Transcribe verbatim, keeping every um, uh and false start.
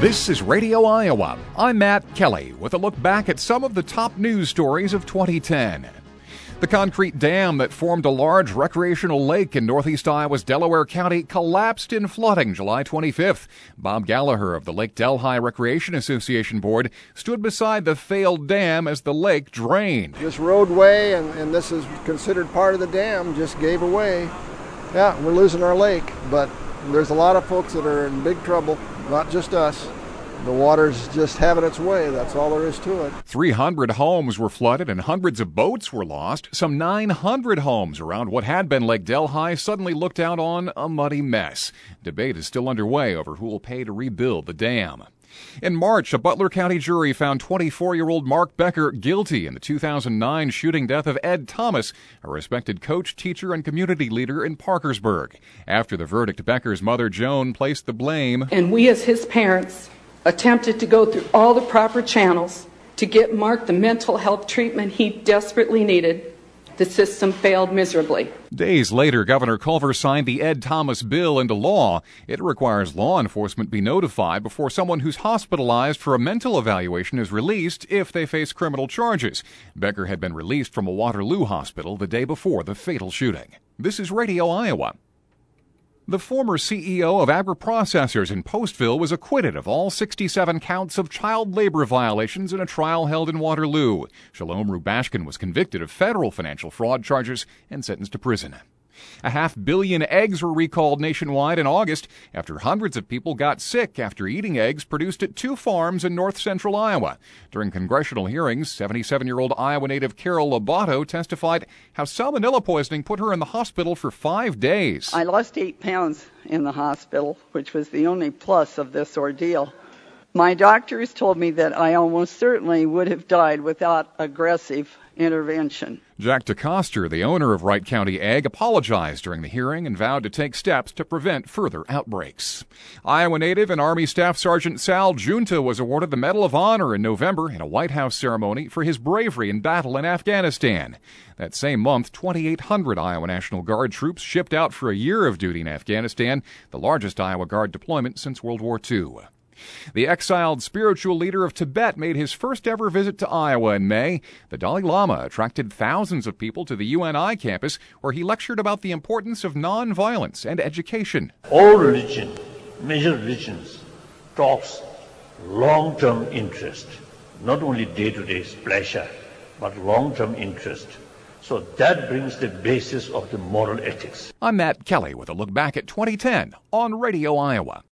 This is Radio Iowa. I'm Matt Kelly with a look back at some of the top news stories of twenty ten. The concrete dam that formed a large recreational lake in northeast Iowa's Delaware County collapsed in flooding July twenty-fifth. Bob Gallagher of the Lake Delhi Recreation Association Board stood beside the failed dam as the lake drained. This roadway, and, and this is considered part of the dam, just gave away. Yeah, we're losing our lake, but there's a lot of folks that are in big trouble, not just us. The water's just having its way. That's all there is to it. three hundred homes were flooded and hundreds of boats were lost. Some nine hundred homes around what had been Lake Delhi suddenly looked out on a muddy mess. Debate is still underway over who will pay to rebuild the dam. In March, a Butler County jury found twenty-four-year-old Mark Becker guilty in the two thousand nine shooting death of Ed Thomas, a respected coach, teacher, and community leader in Parkersburg. After the verdict, Becker's mother, Joan, placed the blame. And we as his parents attempted to go through all the proper channels to get Mark the mental health treatment he desperately needed. The system failed miserably. Days later, Governor Culver signed the Ed Thomas bill into law. It requires law enforcement be notified before someone who's hospitalized for a mental evaluation is released if they face criminal charges. Becker had been released from a Waterloo hospital the day before the fatal shooting. This is Radio Iowa. The former C E O of Agri-Processors in Postville was acquitted of all sixty-seven counts of child labor violations in a trial held in Waterloo. Shalom Rubashkin was convicted of federal financial fraud charges and sentenced to prison. A half billion eggs were recalled nationwide in August after hundreds of people got sick after eating eggs produced at two farms in north-central Iowa. During congressional hearings, seventy-seven-year-old Iowa native Carol Lobato testified how salmonella poisoning put her in the hospital for five days. I lost eight pounds in the hospital, which was the only plus of this ordeal. My doctors told me that I almost certainly would have died without aggressive intervention. Jack DeCoster, the owner of Wright County Egg, apologized during the hearing and vowed to take steps to prevent further outbreaks. Iowa native and Army Staff Sergeant Sal Junta was awarded the Medal of Honor in November in a White House ceremony for his bravery in battle in Afghanistan. That same month, twenty-eight hundred Iowa National Guard troops shipped out for a year of duty in Afghanistan, the largest Iowa Guard deployment since World War Two. The exiled spiritual leader of Tibet made his first ever visit to Iowa in May. The Dalai Lama attracted thousands of people to the U N I campus, where he lectured about the importance of nonviolence and education. All religion, major religions, talks long-term interest, not only day-to-day pleasure, but long-term interest. So that brings the basis of the moral ethics. I'm Matt Kelly with a look back at twenty ten on Radio Iowa.